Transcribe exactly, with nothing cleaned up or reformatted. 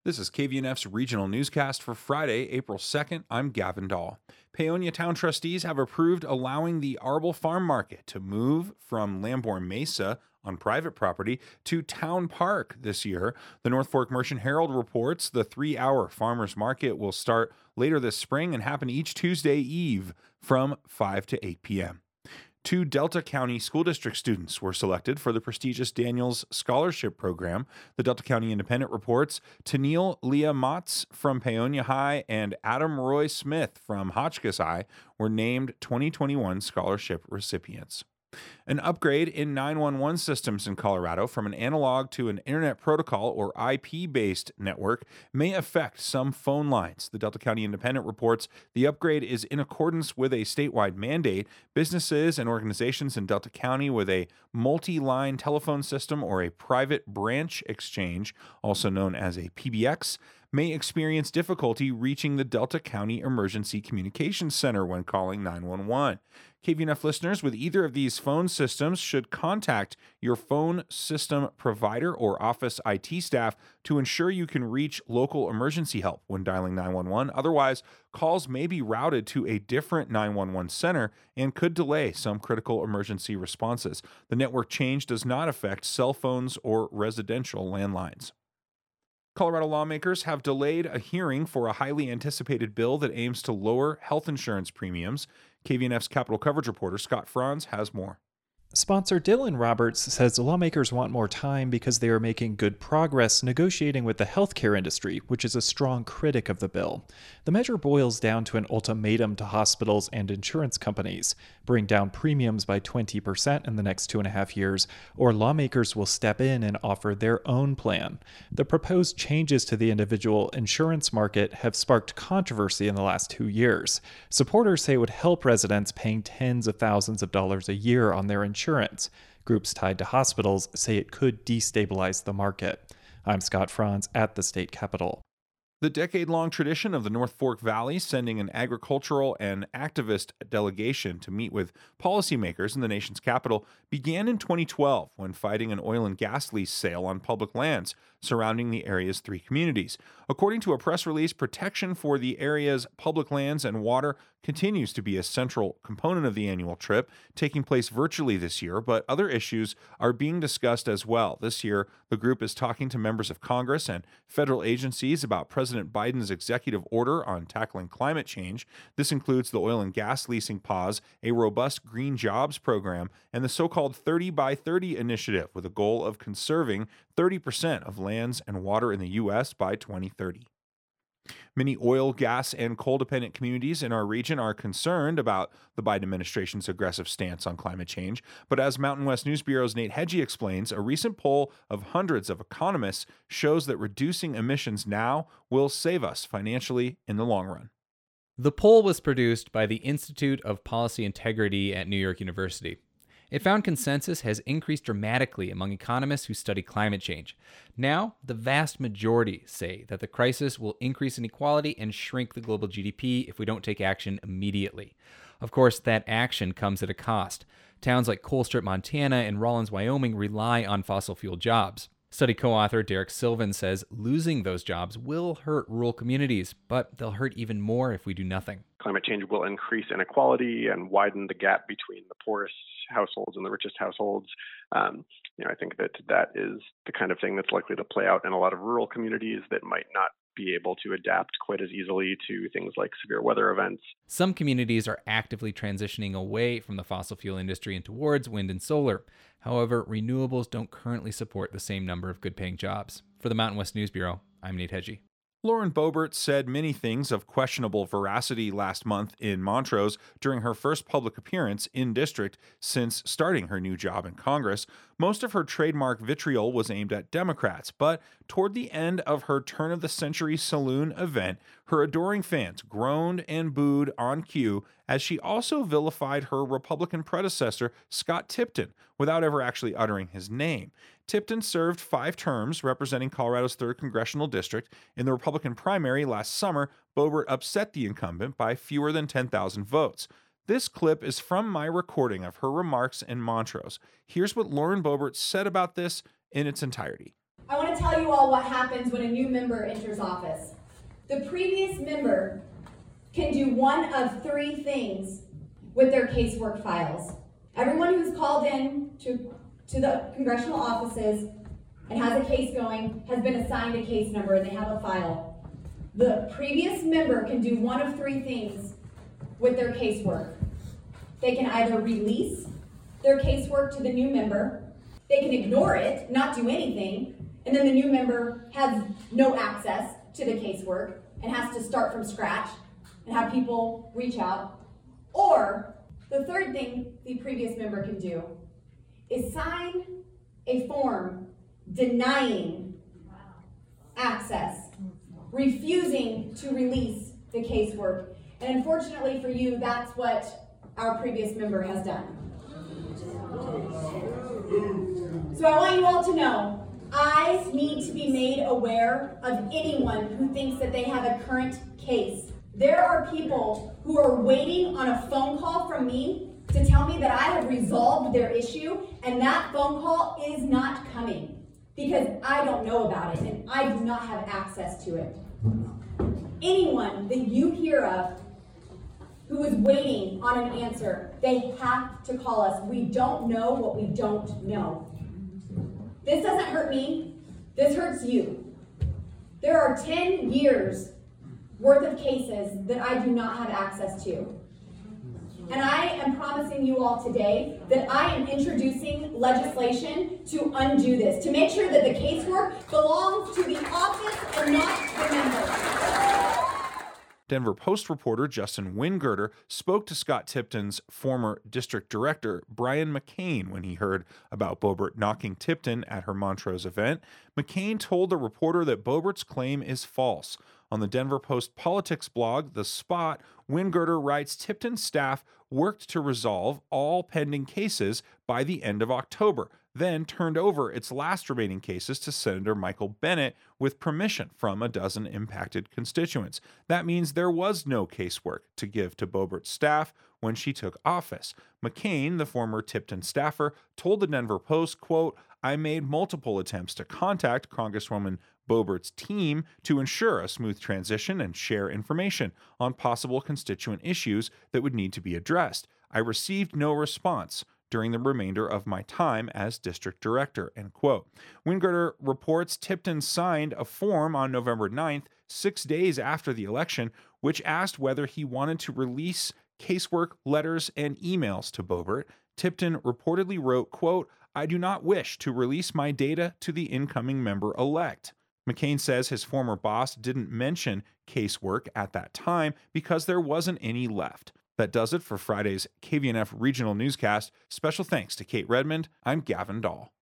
This is K V N F's regional newscast for Friday, April second. I'm Gavin Dahl. Paonia Town trustees have approved allowing the Arbel Farm Market to move from Lamborn Mesa on private property to Town Park this year. The North Fork Merchant Herald reports the three-hour farmers market will start later this spring and happen each Tuesday eve from five to eight p.m. Two Delta County School District students were selected for the prestigious Daniels Scholarship Program. The Delta County Independent reports Tennille Leah Motz from Paonia High and Adam Roy Smith from Hotchkiss High were named twenty twenty-one scholarship recipients. An upgrade in nine one one systems in Colorado from an analog to an Internet Protocol or I P-based network may affect some phone lines. The Delta County Independent reports the upgrade is in accordance with a statewide mandate. Businesses and organizations in Delta County with a multi-line telephone system or a private branch exchange, also known as a P B X, may experience difficulty reaching the Delta County Emergency Communications Center when calling nine one one. K V N F listeners with either of these phone systems should contact your phone system provider or office I T staff to ensure you can reach local emergency help when dialing nine one one. Otherwise, calls may be routed to a different nine one one center and could delay some critical emergency responses. The network change does not affect cell phones or residential landlines. Colorado lawmakers have delayed a hearing for a highly anticipated bill that aims to lower health insurance premiums. K V N F's Capitol coverage reporter Scott Franz has more. Sponsor Dylan Roberts says lawmakers want more time because they are making good progress negotiating with the healthcare industry, which is a strong critic of the bill. The measure boils down to an ultimatum to hospitals and insurance companies: bring down premiums by twenty percent in the next two and a half years, or lawmakers will step in and offer their own plan. The proposed changes to the individual insurance market have sparked controversy in the last two years. Supporters say it would help residents paying tens of thousands of dollars a year on their insurance. Insurance. Groups tied to hospitals say it could destabilize the market. I'm Scott Franz at the state capitol. The decade-long tradition of the North Fork Valley sending an agricultural and activist delegation to meet with policymakers in the nation's capital began in twenty twelve when fighting an oil and gas lease sale on public lands surrounding the area's three communities. According to a press release, protection for the area's public lands and water continues to be a central component of the annual trip, taking place virtually this year, but other issues are being discussed as well. This year, the group is talking to members of Congress and federal agencies about President Biden's executive order on tackling climate change. This includes the oil and gas leasing pause, a robust green jobs program, and the so-called thirty by thirty initiative with a goal of conserving thirty percent of lands and water in the U S by twenty thirty. Many oil, gas, and coal-dependent communities in our region are concerned about the Biden administration's aggressive stance on climate change. But as Mountain West News Bureau's Nate Hedgie explains, a recent poll of hundreds of economists shows that reducing emissions now will save us financially in the long run. The poll was produced by the Institute of Policy Integrity at New York University. It found consensus has increased dramatically among economists who study climate change. Now, the vast majority say that the crisis will increase inequality and shrink the global G D P if we don't take action immediately. Of course, that action comes at a cost. Towns like Colstrip, Montana, and Rawlins, Wyoming rely on fossil fuel jobs. Study co-author Derek Sylvan says losing those jobs will hurt rural communities, but they'll hurt even more if we do nothing. Climate change will increase inequality and widen the gap between the poorest households and the richest households. Um, you know, I think that that is the kind of thing that's likely to play out in a lot of rural communities that might not be able to adapt quite as easily to things like severe weather events. Some communities are actively transitioning away from the fossil fuel industry and towards wind and solar. However, renewables don't currently support the same number of good-paying jobs. For the Mountain West News Bureau, I'm Nate Hedgie. Lauren Boebert said many things of questionable veracity last month in Montrose during her first public appearance in district since starting her new job in Congress. Most of her trademark vitriol was aimed at Democrats, but toward the end of her turn-of-the-century saloon event, her adoring fans groaned and booed on cue as she also vilified her Republican predecessor, Scott Tipton, without ever actually uttering his name. Tipton served five terms representing Colorado's third congressional district. In the Republican primary last summer, Boebert upset the incumbent by fewer than ten thousand votes. This clip is from my recording of her remarks in Montrose. Here's what Lauren Boebert said about this in its entirety. I want to tell you all what happens when a new member enters office. The previous member can do one of three things with their casework files. Everyone who's called in to, to the congressional offices and has a case going has been assigned a case number and they have a file. The previous member can do one of three things with their casework. They can either release their casework to the new member, they can ignore it, not do anything, and then the new member has no access to the casework and has to start from scratch and have people reach out. Or the third thing the previous member can do is sign a form denying access, refusing to release the casework. And unfortunately for you, that's what our previous member has done. So I want you all to know, I need to be made aware of anyone who thinks that they have a current case. There are people who are waiting on a phone call from me to tell me that I have resolved their issue, and that phone call is not coming because I don't know about it and I do not have access to it. Anyone that you hear of who is waiting on an answer, they have to call us. We don't know what we don't know. This doesn't hurt me, this hurts you. There are ten years worth of cases that I do not have access to. And I am promising you all today that I am introducing legislation to undo this, to make sure that the casework belongs to the office and not the member. Denver Post reporter Justin Wingirter spoke to Scott Tipton's former district director, Brian McCain, when he heard about Boebert knocking Tipton at her Montrose event. McCain told the reporter that Boebert's claim is false. On the Denver Post politics blog, The Spot, Wingirter writes Tipton's staff worked to resolve all pending cases by the end of October, then turned over its last remaining cases to Senator Michael Bennet with permission from a dozen impacted constituents. That means there was no casework to give to Boebert's staff when she took office. McCain, the former Tipton staffer, told the Denver Post, quote, I made multiple attempts to contact Congresswoman Boebert's team to ensure a smooth transition and share information on possible constituent issues that would need to be addressed. I received no response during the remainder of my time as district director, end quote. Wingirter reports Tipton signed a form on November ninth, six days after the election, which asked whether he wanted to release casework, letters, and emails to Boebert. Tipton reportedly wrote, quote, I do not wish to release my data to the incoming member-elect. McCain says his former boss didn't mention casework at that time because there wasn't any left. That does it for Friday's K V N F Regional Newscast. Special thanks to Kate Redmond. I'm Gavin Dahl.